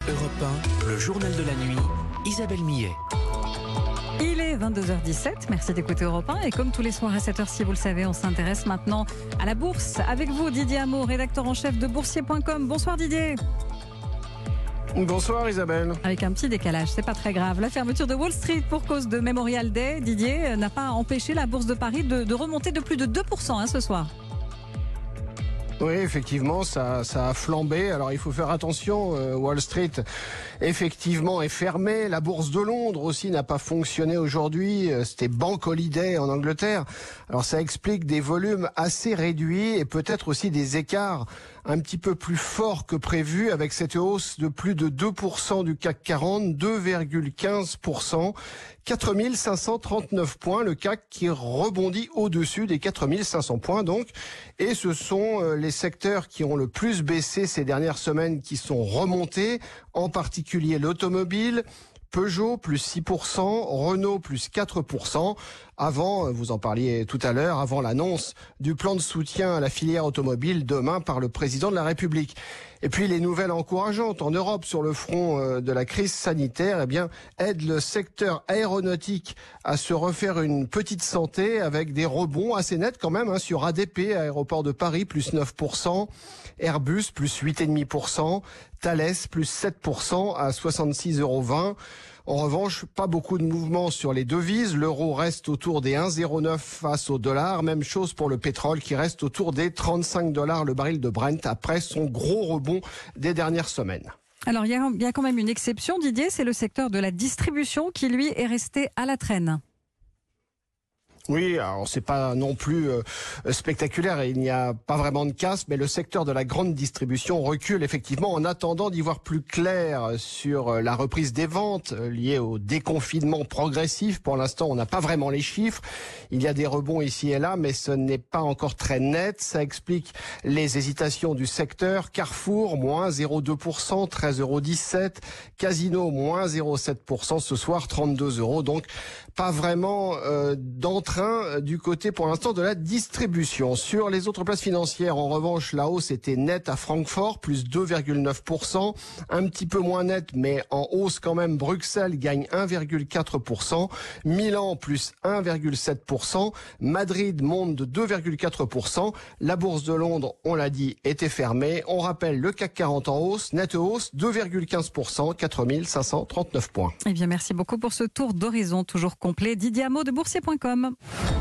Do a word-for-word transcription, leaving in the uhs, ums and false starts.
Europe un, le journal de la nuit, Isabelle Millet. Il est vingt-deux heures dix-sept, merci d'écouter Europe un. Et comme tous les soirs à cette heure-ci, vous le savez, on s'intéresse maintenant à la bourse. Avec vous, Didier Hameau, rédacteur en chef de boursier point com. Bonsoir Didier. Bonsoir Isabelle. Avec un petit décalage, c'est pas très grave. La fermeture de Wall Street pour cause de Memorial Day, Didier, n'a pas empêché la bourse de Paris de, de remonter de plus de deux pour cent hein, ce soir. Oui, effectivement, ça, ça a flambé. Alors, il faut faire attention. Euh, Wall Street, effectivement, est fermée. La bourse de Londres aussi n'a pas fonctionné aujourd'hui. Euh, C'était Bank Holiday en Angleterre. Alors, ça explique des volumes assez réduits et peut-être aussi des écarts un petit peu plus forts que prévu avec cette hausse de plus de deux pour cent du C A C quarante, deux virgule quinze pour cent. quatre mille cinq cent trente-neuf points, le C A C qui rebondit au-dessus des quatre mille cinq cents points donc. Et ce sont les secteurs qui ont le plus baissé ces dernières semaines qui sont remontés, en particulier l'automobile, Peugeot plus six pour cent, Renault plus quatre pour cent. Avant, vous en parliez tout à l'heure, avant l'annonce du plan de soutien à la filière automobile demain par le président de la République. Et puis les nouvelles encourageantes en Europe sur le front de la crise sanitaire, eh bien, aident le secteur aéronautique à se refaire une petite santé avec des rebonds assez nets quand même hein, sur A D P, Aéroport de Paris, plus neuf pour cent, Airbus, plus huit virgule cinq pour cent, Thales, plus sept pour cent à soixante-six euros vingt. En revanche, pas beaucoup de mouvements sur les devises. L'euro reste autour des un virgule zéro neuf face au dollar. Même chose pour le pétrole qui reste autour des trente-cinq dollars le baril de Brent après son gros rebond des dernières semaines. Alors, il y a, il y a quand même une exception, Didier, c'est le secteur de la distribution qui, lui, est resté à la traîne. Oui, alors c'est pas non plus euh, spectaculaire, il n'y a pas vraiment de casse, mais le secteur de la grande distribution recule effectivement en attendant d'y voir plus clair sur la reprise des ventes liées au déconfinement progressif. Pour l'instant, on n'a pas vraiment les chiffres. Il y a des rebonds ici et là, mais ce n'est pas encore très net. Ça explique les hésitations du secteur. Carrefour, moins zéro virgule deux pour cent, treize euros dix-sept. Casino, moins zéro virgule sept pour cent ce soir, trente-deux euros. Donc, pas vraiment euh, d'entrain du côté pour l'instant de la distribution. Sur les autres places financières, en revanche, la hausse était nette à Francfort, plus deux virgule neuf pour cent. Un petit peu moins nette, mais en hausse quand même. Bruxelles gagne un virgule quatre pour cent. Milan, plus un virgule sept pour cent. Madrid monte de deux virgule quatre pour cent. La bourse de Londres, on l'a dit, était fermée. On rappelle le C A C quarante en hausse, nette hausse, deux virgule quinze pour cent, quatre mille cinq cent trente-neuf points. Eh bien, merci beaucoup pour ce tour d'horizon toujours complet. Didier Hameau de boursier point com.